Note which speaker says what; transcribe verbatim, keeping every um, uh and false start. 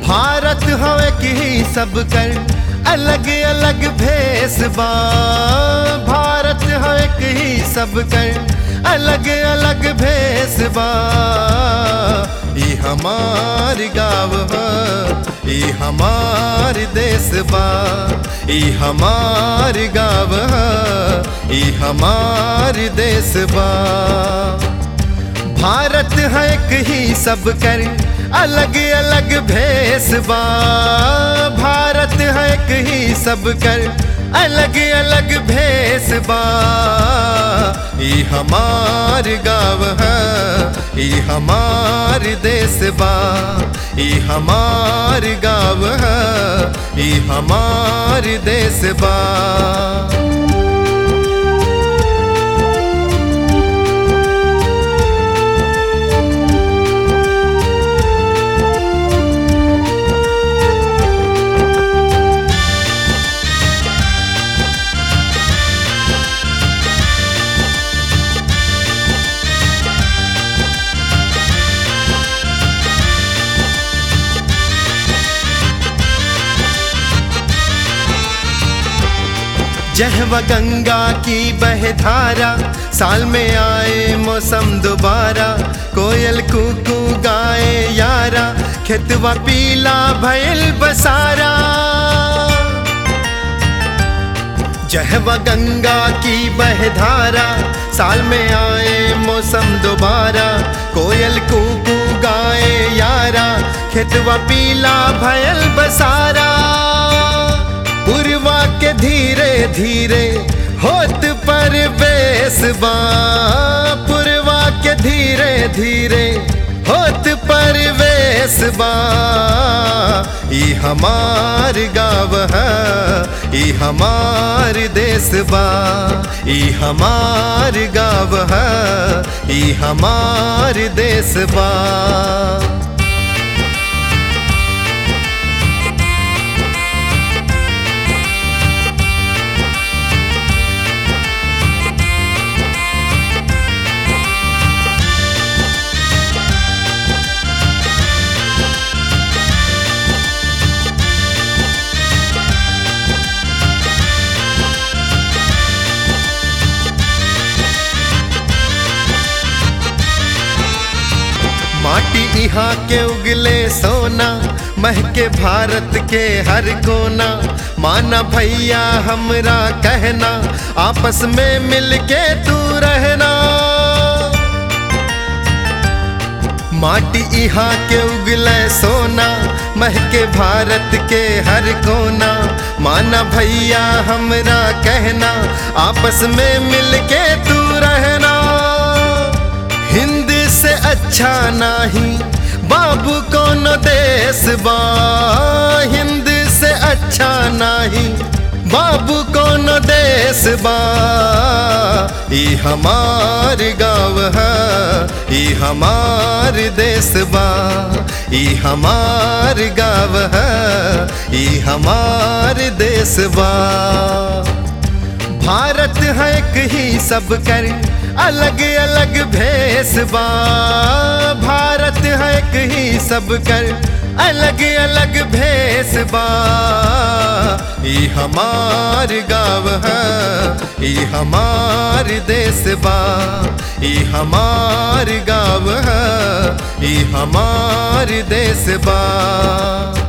Speaker 1: भारत हवे की सब कर अलग अलग भेस बा। भारत हवे की सब कर अलग अलग भेस बा। ई हमार गाँव है, ई हमार देश बा। ई हमार गाँव है, ई हमार देश बा। भारत है एक ही सब कर अलग अलग भेस बा। भारत है एक ही सब कर अलग अलग भेस बा। ई हमार गाँव है, ई हमार देश बा। ई हमार गाँव है, ई हमार देश बा। जहवा गंगा की बहधारा, साल में आए मौसम दोबारा। कोयल कूकू गाए यारा, खेतवा पीला भयल बसारा। जहवा गंगा की बहधारा, साल में आए मौसम दोबारा। कोयल कूकू गाए यारा, खेतवा पीला भयल बसारा। पुरवा के धीरे धीरे होत पर बेसबा। पुरवा के धीरे धीरे होत पर बेसबा। ई हमार गाँव है, ई हमार देश बा। ई हमार गाँव है, ई हमार देश बा। माटी यहाँ के उगले सोना, महके भारत के हर कोना। माना भैया हमरा कहना, आपस में मिलके तू रहना। माटी यहाँ के उगले सोना, महके भारत के हर कोना। माना भैया हमरा कहना, आपस में मिलके तू रहना। हिंद से अच्छा नहीं बाबू कौन देश बा। हिंद से अच्छा नहीं बाबू कौन देश बा। ई हमार गाँव है, ई हमार देश बा। ई हमार गाँव है, ई हमार देश बा। भारत है एक ही सब कर अलग अलग भेस बा। भारत है एक ही सब कर अलग अलग भेस बा। ई हमार गाँव है, ई हमार देश बा। ई हमार गाँव है, ई हमार देश बा।